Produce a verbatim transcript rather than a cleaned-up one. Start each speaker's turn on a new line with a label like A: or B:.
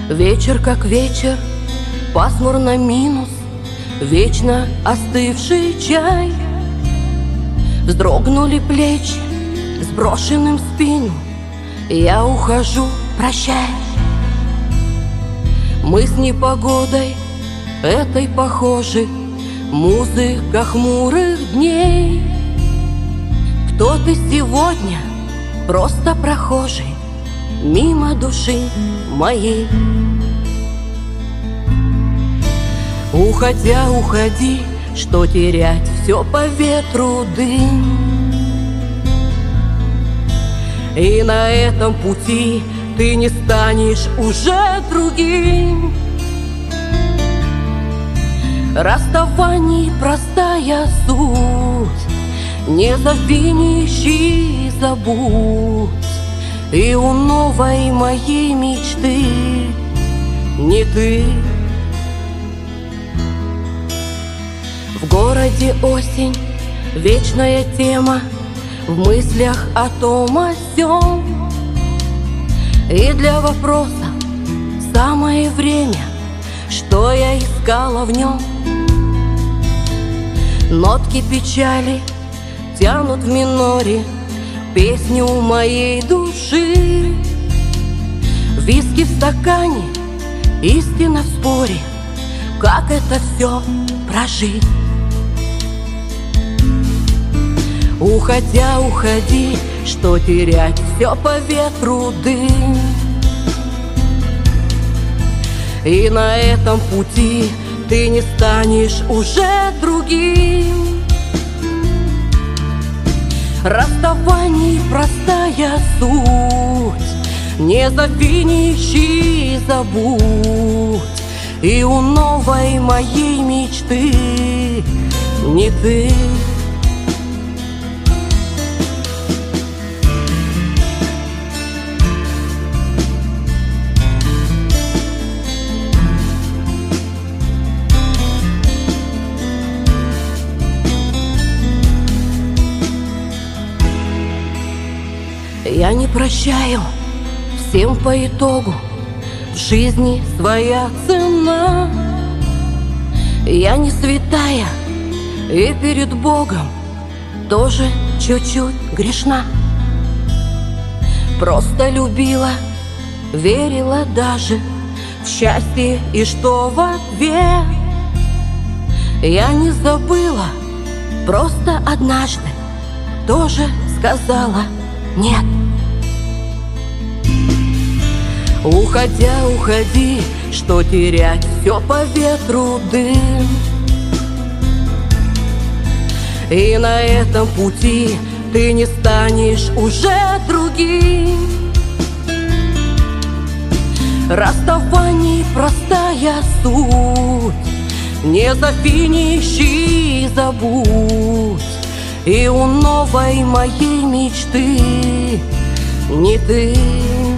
A: Вечер как вечер, пасмурно минус, вечно остывший чай. Вздрогнули плечи, сброшенным в спину, я ухожу, прощай. Мы с непогодой этой похожи, музыка хмурых дней. Кто ты сегодня, просто прохожий, мимо души моей. Уходя, уходи, что терять, все по ветру дым. И на этом пути ты не станешь уже другим. Расставание простая суть, не зови, не ищи, забудь. И у новой моей мечты не ты. В городе осень, вечная тема, в мыслях о том о сём. И для вопроса самое время, что я искала в нем. Нотки печали тянут в миноре песню моей души. Виски в стакане, истина в споре, как это все прожить. Уходя, уходи, что терять, все по ветру дым. И на этом пути ты не станешь уже другим. Расставание простая суть, не зови, не ищи, забудь. И у новой моей мечты не ты. Я не прощаю, всем по итогу в жизни своя цена. Я не святая и перед Богом тоже чуть-чуть грешна. Просто любила, верила даже в счастье, и что в ответ я не забыла, просто однажды тоже сказала нет. Уходя, уходи, что терять, все по ветру дым. И на этом пути ты не станешь уже другим. Расставание простая суть, не зови, не ищи, забудь. И у новой моей мечты не ты.